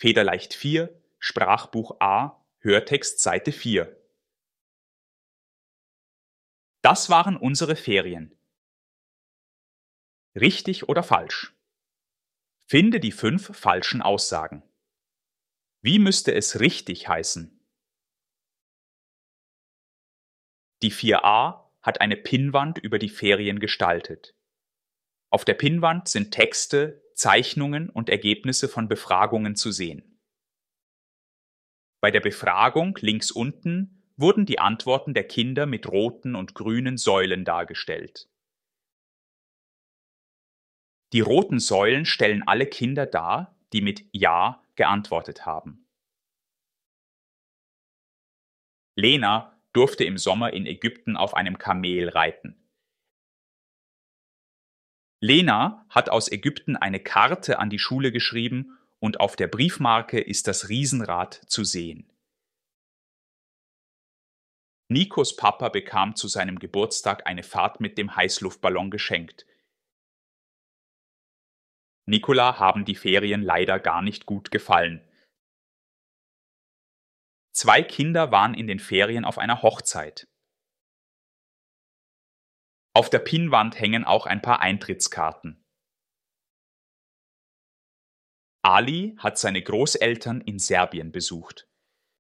Federleicht 4, Sprachbuch A, Hörtext Seite 4. Das waren unsere Ferien. Richtig oder falsch? Finde die 5 falschen Aussagen. Wie müsste es richtig heißen? Die 4a hat eine Pinnwand über die Ferien gestaltet. Auf der Pinnwand sind Texte, Zeichnungen und Ergebnisse von Befragungen zu sehen. Bei der Befragung links unten wurden die Antworten der Kinder mit roten und grünen Säulen dargestellt. Die roten Säulen stellen alle Kinder dar, die mit Ja geantwortet haben. Lena durfte im Sommer in Ägypten auf einem Kamel reiten. Lena hat aus Ägypten eine Karte an die Schule geschrieben und auf der Briefmarke ist das Riesenrad zu sehen. Nikos Papa bekam zu seinem Geburtstag eine Fahrt mit dem Heißluftballon geschenkt. Nicola haben die Ferien leider gar nicht gut gefallen. 2 Kinder waren in den Ferien auf einer Hochzeit. Auf der Pinnwand hängen auch ein paar Eintrittskarten. Ali hat seine Großeltern in Serbien besucht.